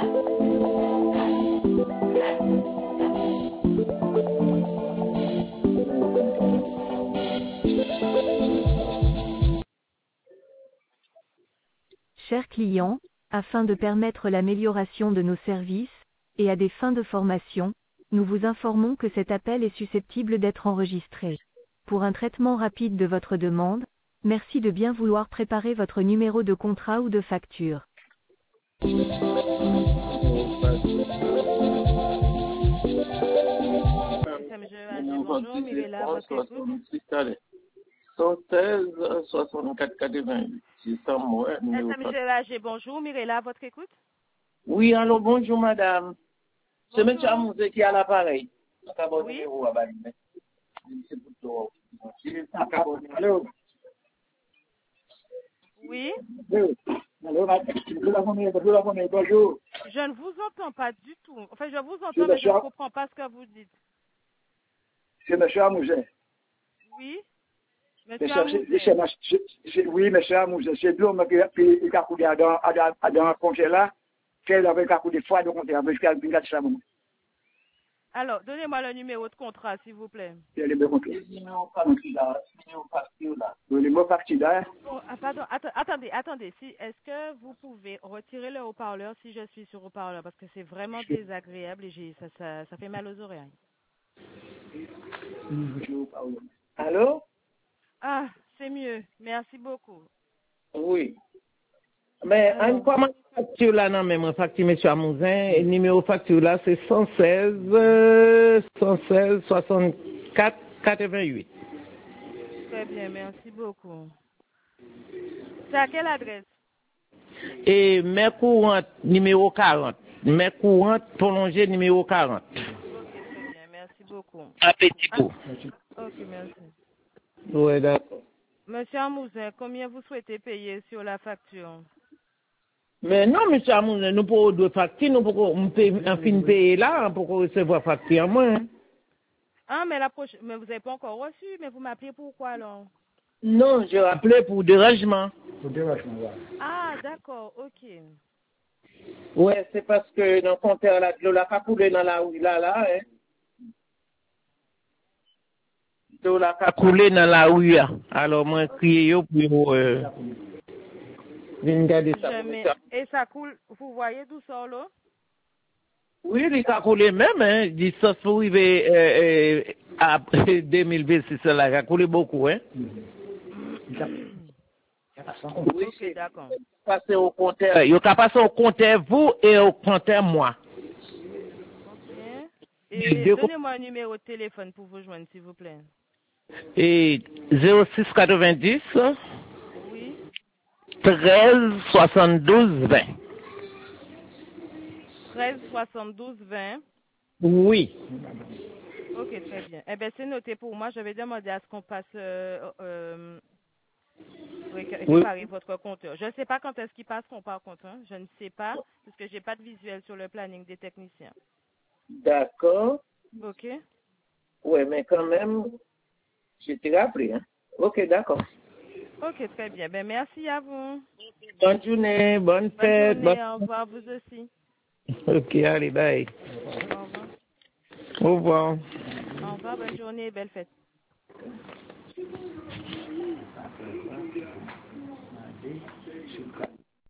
Chers clients, afin de permettre l'amélioration de nos services, et à des fins de formation, nous vous informons que cet appel est susceptible d'être enregistré. Pour un traitement rapide de votre demande, merci de bien vouloir préparer votre numéro de contrat ou de facture. Bonjour, Mirella, votre écoute. 116 64 88. C'est ça, moi. Bonjour, Mirella, votre écoute. Oui, alors bonjour, madame. C'est M. Amouzé qui a l'appareil. Oui. Oui. Je ne vous entends pas du tout. Enfin, je vous entends, mais je ne comprends pas ce que vous dites. C'est M. Amouzé. Oui. Oui, monsieur Amouzé, c'est l'homme qui a coulé dans un congé là, qu'elle avait coulé fois de compte avec le. Alors, donnez-moi le numéro de contrat, s'il vous plaît. Le numéro parti là. Oh, pardon, attendez. Est-ce que vous pouvez retirer le haut-parleur si je suis sur haut-parleur? Parce que c'est vraiment désagréable et ça fait mal aux oreilles. Allô? Ah, c'est mieux. Merci beaucoup. Oui. Mais en comment facture là, non, mais mon facture, M. Amouzin, le numéro facture là, c'est 116 64 88. Très bien, merci beaucoup. C'est à quelle adresse? Et mes courantes, numéro 40. Mes courantes prolongées, numéro 40. Ok, très bien, merci beaucoup. À Petit Bout. Ok, merci. Oui, d'accord. Monsieur Amouzin, combien vous souhaitez payer sur la facture? Mais non, M. Amouzin, nous pouvons deux factures, nous pouvons payer là pour recevoir facture à moi. Ah, mais mais vous n'avez pas encore reçu, mais vous m'appelez pourquoi alors? Non, j'ai appelé pour dérangement. Ah, d'accord, ok. Ouais, c'est parce que dans le compteur, l'eau n'a pas coulé dans la rue là, hein. L'eau n'a pas coulé dans la rue, alors moi, crié pour venir garder ça. Et ça coule, vous voyez d'où sort l'eau? Oui, il a coulé même, hein. Distance pour arriver à 2026, là, il a coulé beaucoup, hein. Oui, ok, d'accord. Passer au compteur. Il a passé au compteur vous et au compteur moi. Ok. Et donnez-moi un numéro de téléphone pour vous joindre, s'il vous plaît. Et 0690 oui. 13 72 20. 13 72 20. Oui. Ok, très bien. Eh bien, c'est noté pour moi. Je vais demander à ce qu'on passe réparer votre compteur. Je ne sais pas quand est-ce qu'ils passeront par contre. Hein. Je ne sais pas parce que j'ai pas de visuel sur le planning des techniciens. D'accord. Ok. Oui, mais quand même, j'ai été rappelé. Hein. Ok, d'accord. Ok, très bien. Ben, merci à vous. Bonne journée, bonne fête. Bonne journée, au revoir, vous aussi. Ok, allez, bye. Au revoir. Au revoir. Au revoir, bonne journée, belle fête.